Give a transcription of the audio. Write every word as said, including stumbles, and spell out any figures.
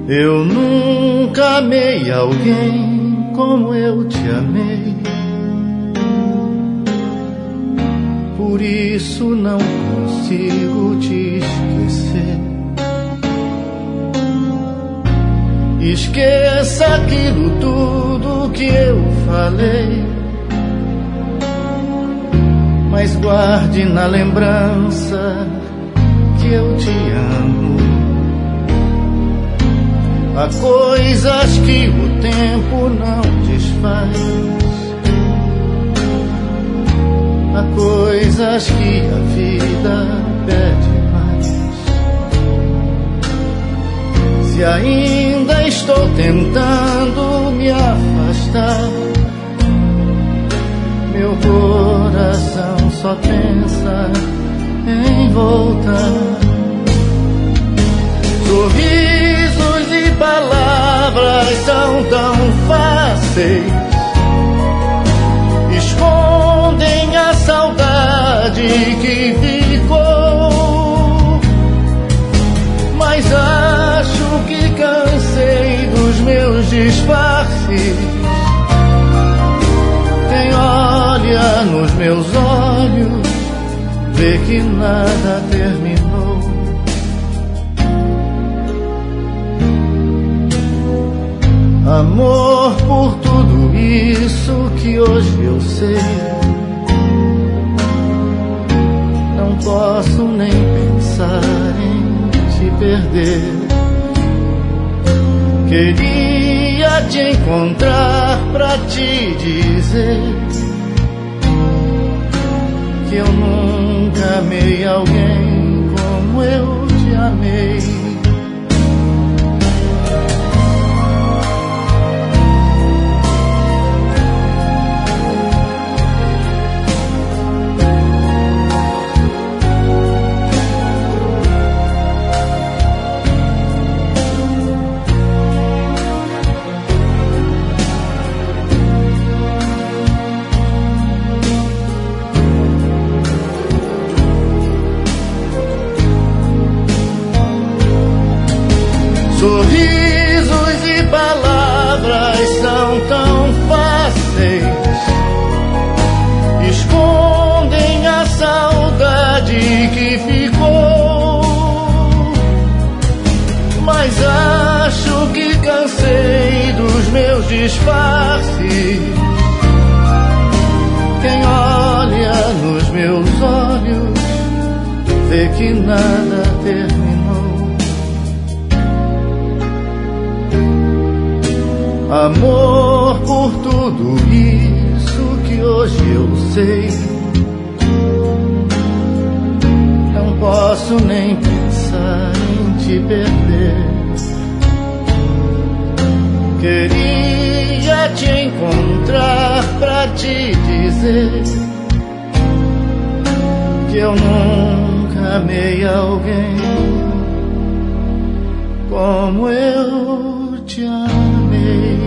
Eu nunca amei alguém como eu te amei. Por isso não consigo te esquecer. Esqueça aquilo tudo que eu falei, mas guarde na lembrança que eu te amo. Há coisas que o tempo não desfaz, há coisas que a vida pede mais. Se ainda estou tentando me afastar, meu coração só pensa em voltar. Sorrisos e palavras são tão fáceis, escondem a saudade que ficou. Mas acho que cansei dos meus disfarces. Quem olha nos meus olhos vê que nada terminou. Amor, por tudo isso que hoje eu sei, não posso nem pensar em te perder. Queria te encontrar pra te dizer que eu nunca amei alguém como eu te amei. Sorrisos e palavras são tão fáceis, escondem a saudade que ficou. Mas acho que cansei dos meus disfarces. Quem olha nos meus olhos vê que nada terminou. Amor, por tudo isso que hoje eu sei, não posso nem pensar em te perder. Queria te encontrar pra te dizer que eu nunca amei alguém como eu te amei.